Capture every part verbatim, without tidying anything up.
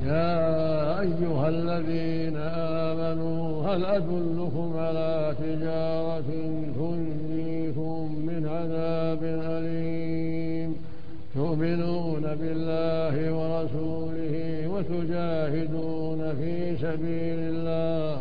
يا أيها الذين آمنوا هل أدلكم على تجارة تنجيكم من عذاب أليم تؤمنون بالله ورسوله وتجاهدون في سبيل الله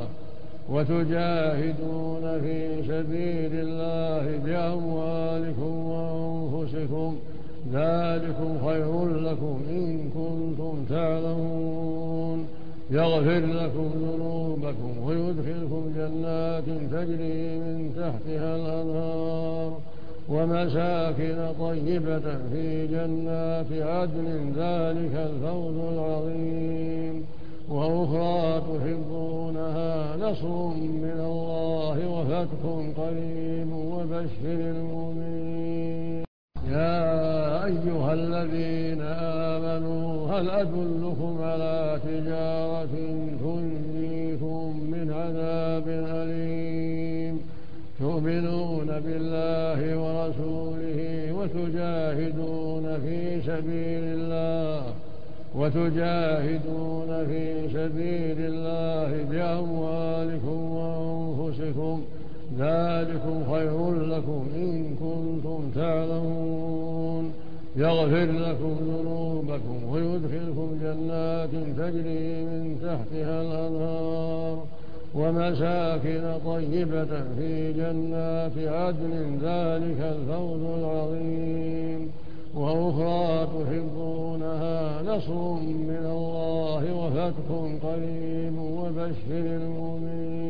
وتجاهدون في سبيل الله بأموالكم وأنفسكم ذلكم خير لكم إن كنتم تعلمون يغفر لكم ذنوبكم ويدخلكم جنات تجري من تحتها الأنهار ومساكن طيبة في جنات عدن ذلك الفوز العظيم وأخرى تحبونها نصر من الله وفتح قريب وبشر المؤمنين. يا أيها الذين آمنوا هل أدلكم على تجارة تنجيكم من عذاب أليم تؤمنون بالله ورسوله وتجاهدون في سبيل الله وتجاهدون في سبيل الله بأموالكم وأنفسكم ذلكم خير لكم إن كنتم تعلمون يغفر لكم ذنوبكم ويدخلكم جنات تجري من تحتها الأنهار ومساكن طيبة في جنات عدن ذلك الفوز العظيم وأخرى تحبونها نصر من الله وفتح قريب وبشر المؤمنين.